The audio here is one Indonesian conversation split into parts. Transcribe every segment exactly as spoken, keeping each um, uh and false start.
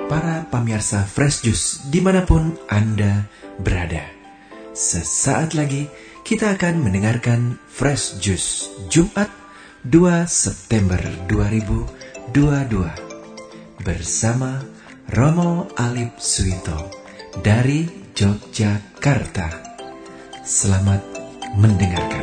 para pemirsa Fresh Juice dimanapun Anda berada. Sesaat lagi kita akan mendengarkan Fresh Juice Jumat dua September dua ribu dua puluh dua bersama Romo Alip Suwito dari Yogyakarta. Selamat mendengarkan.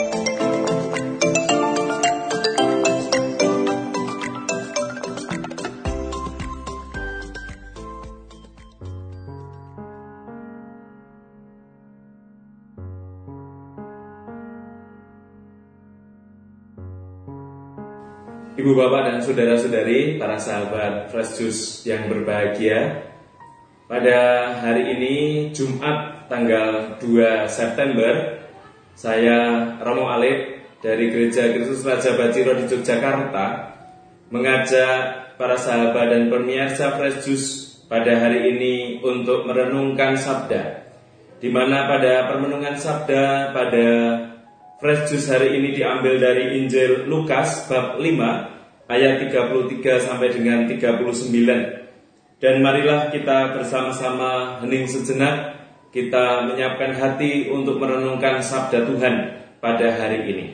Ibu bapak dan saudara-saudari, para sahabat Fresh Juice yang berbahagia, pada hari ini Jumat tanggal dua September, saya Romo Alip dari Gereja Kristus Raja Baciro di Yogyakarta mengajak para sahabat dan pemirsa Fresh Juice pada hari ini untuk merenungkan sabda, di mana pada permenungan sabda pada Fresh Juice hari ini diambil dari Injil Lukas bab lima ayat tiga puluh tiga sampai dengan tiga puluh sembilan. Dan marilah kita bersama-sama hening sejenak, kita menyiapkan hati untuk merenungkan sabda Tuhan pada hari ini.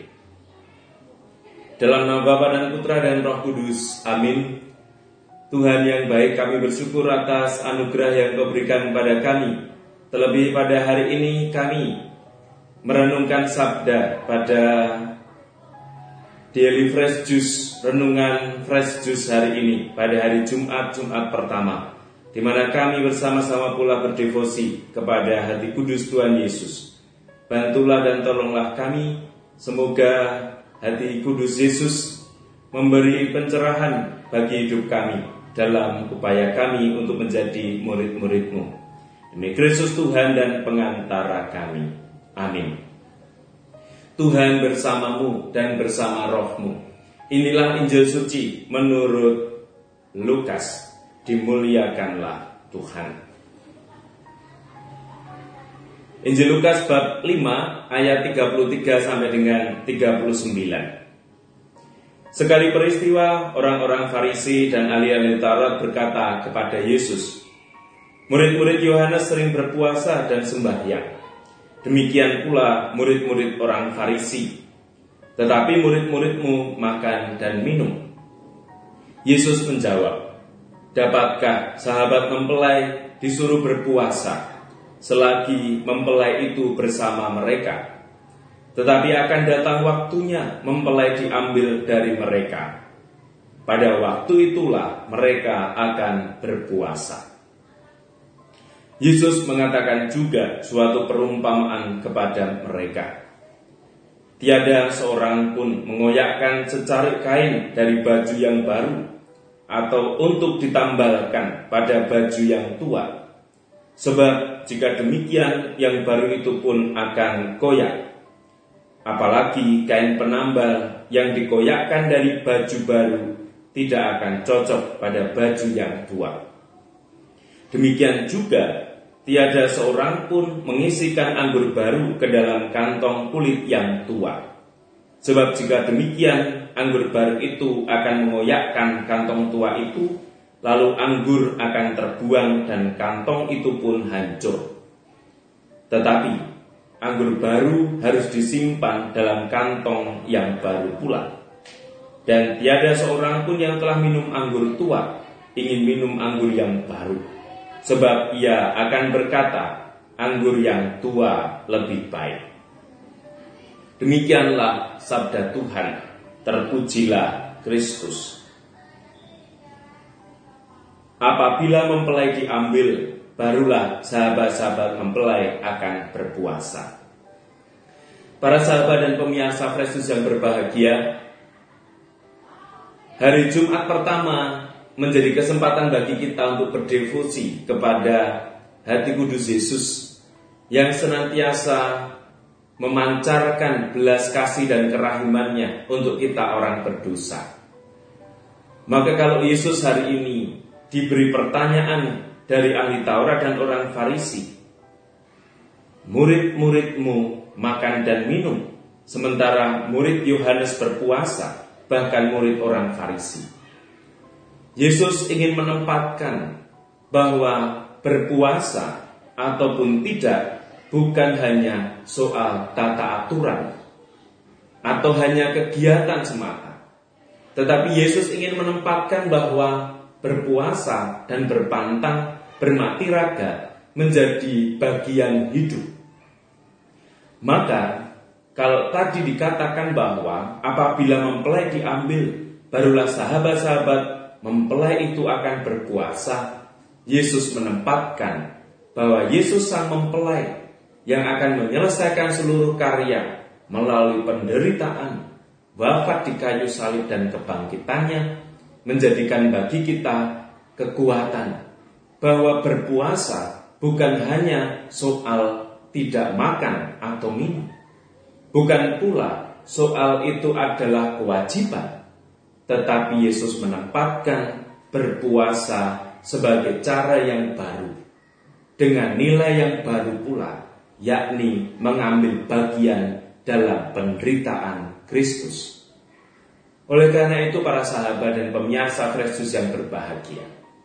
Dalam nama Bapa dan Putra dan Roh Kudus, amin. Tuhan yang baik, kami bersyukur atas anugerah yang Kau berikan kepada kami. Terlebih pada hari ini kami merenungkan sabda pada Daily Fresh Juice, renungan Fresh Juice hari ini pada hari Jumat, Jumat pertama, di mana kami bersama-sama pula berdevosi kepada hati kudus Tuhan Yesus. Bantulah dan tolonglah kami, semoga hati kudus Yesus memberi pencerahan bagi hidup kami dalam upaya kami untuk menjadi murid-murid-Mu. Demi Kristus Tuhan dan pengantara kami. Amin. Tuhan bersamamu dan bersama rohmu. Inilah Injil suci menurut Lukas. Dimuliakanlah Tuhan. Injil Lukas bab lima ayat tiga puluh tiga sampai dengan tiga puluh sembilan. Sekali peristiwa, orang-orang Farisi dan ahli-ahli Taurat berkata kepada Yesus, "Murid-murid Yohanes sering berpuasa dan sembahyang. Demikian pula murid-murid orang Farisi. Tetapi murid-muridmu makan dan minum." Yesus menjawab, "Dapatkah sahabat mempelai disuruh berpuasa selagi mempelai itu bersama mereka? Tetapi akan datang waktunya mempelai diambil dari mereka. Pada waktu itulah mereka akan berpuasa." Yesus mengatakan juga suatu perumpamaan kepada mereka. "Tiada seorang pun mengoyakkan secarik kain dari baju yang baru atau untuk ditambalkan pada baju yang tua. Sebab jika demikian, yang baru itu pun akan koyak. Apalagi kain penambal yang dikoyakkan dari baju baru tidak akan cocok pada baju yang tua. Demikian juga, tiada seorang pun mengisikan anggur baru ke dalam kantong kulit yang tua. Sebab jika demikian, anggur baru itu akan mengoyakkan kantong tua itu, lalu anggur akan terbuang dan kantong itu pun hancur. Tetapi anggur baru harus disimpan dalam kantong yang baru pula. Dan tiada seorang pun yang telah minum anggur tua ingin minum anggur yang baru. Sebab ia akan berkata, anggur yang tua lebih baik." Demikianlah sabda Tuhan. Terpujilah Kristus. Apabila mempelai diambil, barulah sahabat-sahabat mempelai akan berpuasa. Para sahabat dan pemirsa Fresh Juice yang berbahagia, hari Jumat pertama menjadi kesempatan bagi kita untuk berdevosi kepada hati kudus Yesus yang senantiasa memancarkan belas kasih dan kerahimannya untuk kita orang berdosa. Maka kalau Yesus hari ini diberi pertanyaan dari ahli Taurat dan orang Farisi, "Murid-muridmu makan dan minum, sementara murid Yohanes berpuasa," bahkan murid orang Farisi. Yesus ingin menempatkan bahwa berpuasa ataupun tidak bukan hanya soal tata aturan atau hanya kegiatan semata, tetapi Yesus ingin menempatkan bahwa berpuasa dan berpantang, bermati raga menjadi bagian hidup. Maka kalau tadi dikatakan bahwa apabila mempelai diambil, barulah sahabat-sahabat mempelai itu akan berpuasa, Yesus menempatkan bahwa Yesus sang mempelai yang akan menyelesaikan seluruh karya melalui penderitaan, wafat di kayu salib dan kebangkitannya, menjadikan bagi kita kekuatan bahwa berpuasa bukan hanya soal tidak makan atau minum, bukan pula soal itu adalah kewajiban, tetapi Yesus menempatkan berpuasa sebagai cara yang baru, dengan nilai yang baru pula, yakni mengambil bagian dalam penderitaan Kristus. Oleh karena itu para sahabat dan pemirsa Fresh Juice yang berbahagia,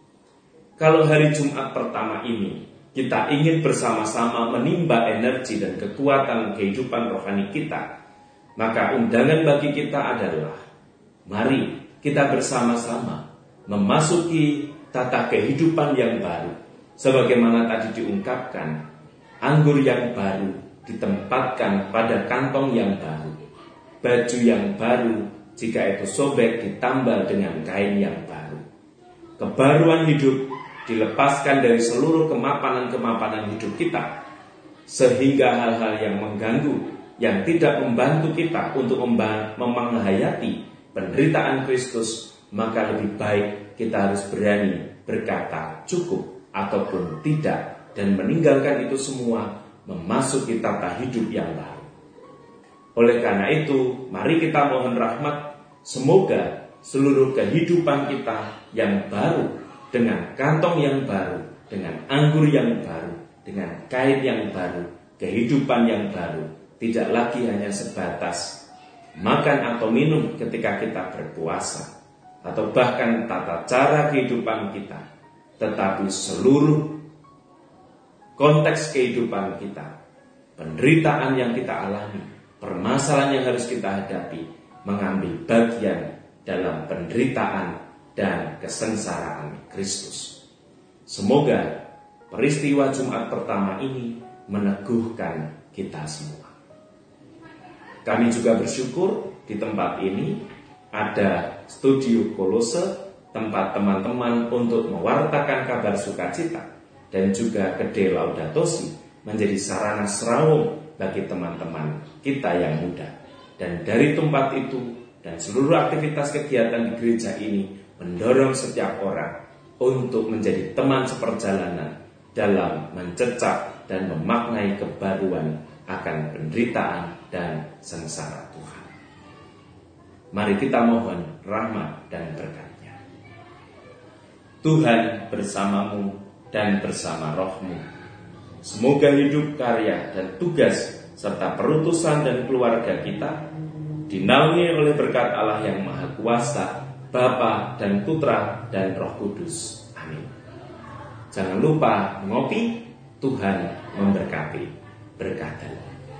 kalau hari Jumat pertama ini kita ingin bersama-sama menimba energi dan kekuatan kehidupan rohani kita, maka undangan bagi kita adalah mari kita bersama-sama memasuki tata kehidupan yang baru. Sebagaimana tadi diungkapkan, anggur yang baru ditempatkan pada kantong yang baru, baju yang baru jika itu sobek ditambal dengan kain yang baru. Kebaruan hidup dilepaskan dari seluruh kemapanan-kemapanan hidup kita, sehingga hal-hal yang mengganggu, yang tidak membantu kita untuk menghayati penderitaan Kristus, maka lebih baik kita harus berani berkata cukup ataupun tidak, dan meninggalkan itu semua, memasuki tata hidup yang baru. Oleh karena itu, mari kita mohon rahmat, semoga seluruh kehidupan kita yang baru, dengan kantong yang baru, dengan anggur yang baru, dengan kain yang baru, kehidupan yang baru, tidak lagi hanya sebatas makan atau minum ketika kita berpuasa, atau bahkan tata cara kehidupan kita, tetapi seluruh konteks kehidupan kita, penderitaan yang kita alami, permasalahan yang harus kita hadapi, mengambil bagian dalam penderitaan dan kesengsaraan Kristus. Semoga peristiwa Jumat pertama ini meneguhkan kita semua. Kami juga bersyukur di tempat ini ada studio Kolose, tempat teman-teman untuk mewartakan kabar sukacita, dan juga Kedai Laudato Si menjadi sarana serawung bagi teman-teman kita yang muda. Dan dari tempat itu dan seluruh aktivitas kegiatan di gereja ini mendorong setiap orang untuk menjadi teman seperjalanan dalam mencecap dan memaknai kebaruan akan penderitaan dan sengsara Tuhan. Mari kita mohon rahmat dan berkat-Nya. Tuhan bersamamu dan bersama rohmu. Semoga hidup, karya, dan tugas serta perutusan dan keluarga kita dinaungi oleh berkat Allah yang Maha Kuasa, Bapa dan Putra dan Roh Kudus. Amin. Jangan lupa ngopi, Tuhan memberkati. Berkatan.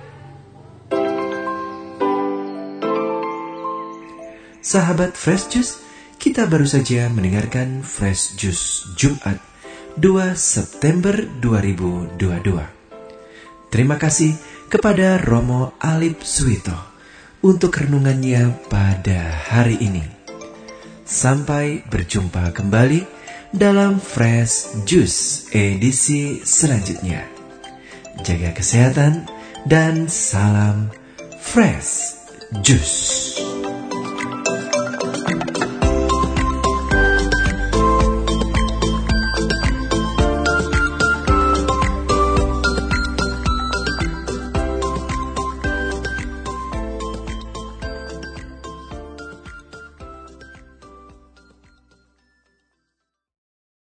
Sahabat Fresh Juice, kita baru saja mendengarkan Fresh Juice Jumat dua September dua ribu dua puluh dua. Terima kasih kepada Romo Alip Suwito untuk renungannya pada hari ini. Sampai berjumpa kembali dalam Fresh Juice edisi selanjutnya. Jaga kesehatan dan salam Fresh Juice.